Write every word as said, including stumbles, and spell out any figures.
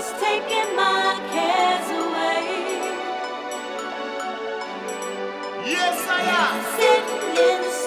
taking my cares away. Yes, I am. Sitting in the